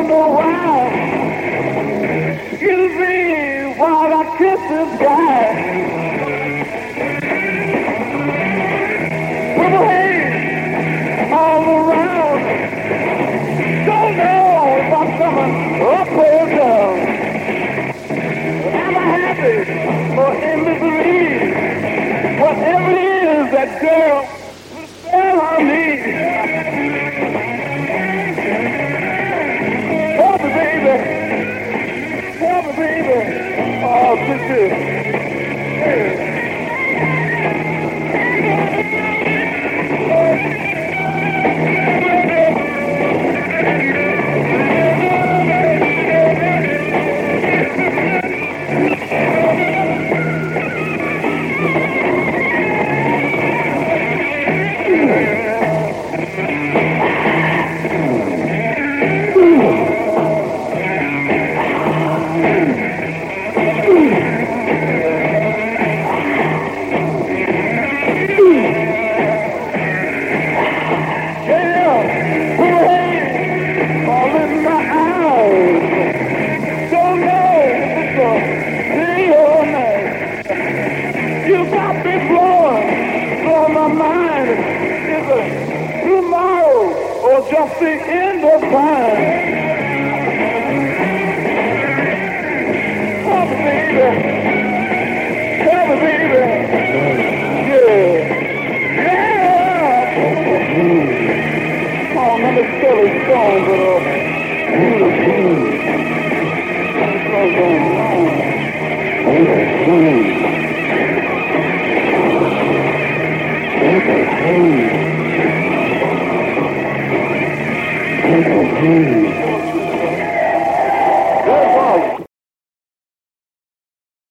know why. It'll be while I kiss this guy. Purple haze all around. Don't know if I'm coming up or down. Am I happy or in misery? Whatever it is, that girl will spell on me. Help me, baby. Help me, baby. Oh, sister. Just the end of time. Help me, baby. Help me, baby. Yeah. Yeah. Oh, another silly song, but Hey.